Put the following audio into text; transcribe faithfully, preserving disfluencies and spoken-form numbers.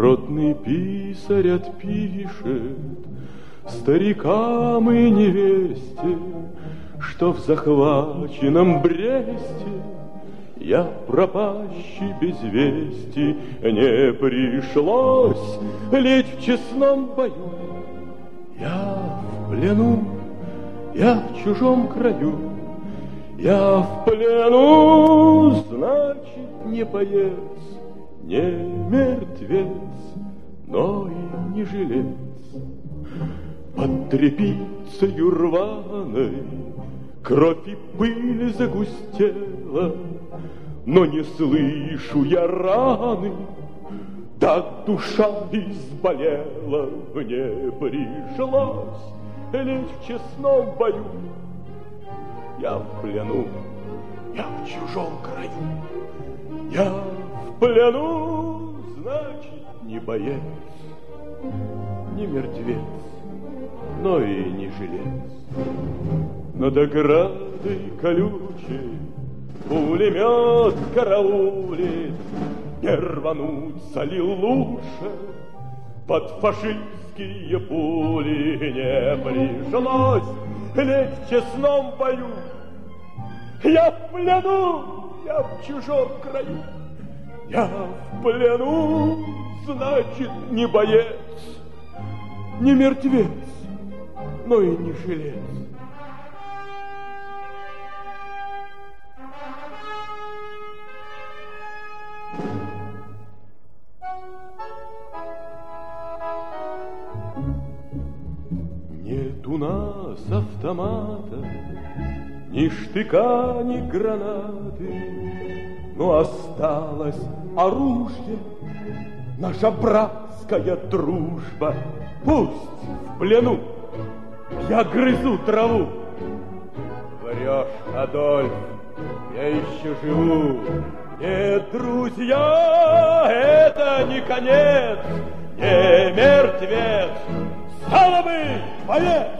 Ротный писарь отпишет старикам и невесте, что в захваченном Бресте я пропащий без вести. Не пришлось лечь в честном бою. Я в плену, я в чужом краю. Я в плену, значит, не боец, не мертвец, но и не жилец. Под тряпицею рваной кровь и пыль загустела, но не слышу я раны, так душа изболела. Мне пришлось лечь в честном бою. Я в плену, я в чужом краю. Я в плену, значит, не боец, не мертвец, но и не жилец. Над оградой колючей пулемет караулит. Не рвануться ли лучше под фашистские пули? Не пришлось лечь в честном бою. Я в плену, я в чужом краю. Я в плену, значит, не боец, не мертвец, но и не жилец. Нет у нас автомата, ни штыка, ни гранаты, но осталось оружие, наша братская дружба. Пусть в плену я грызу траву. Врешь, Адольф, я еще живу. Нет, друзья, это не конец, не мертвец, стало быть, боец!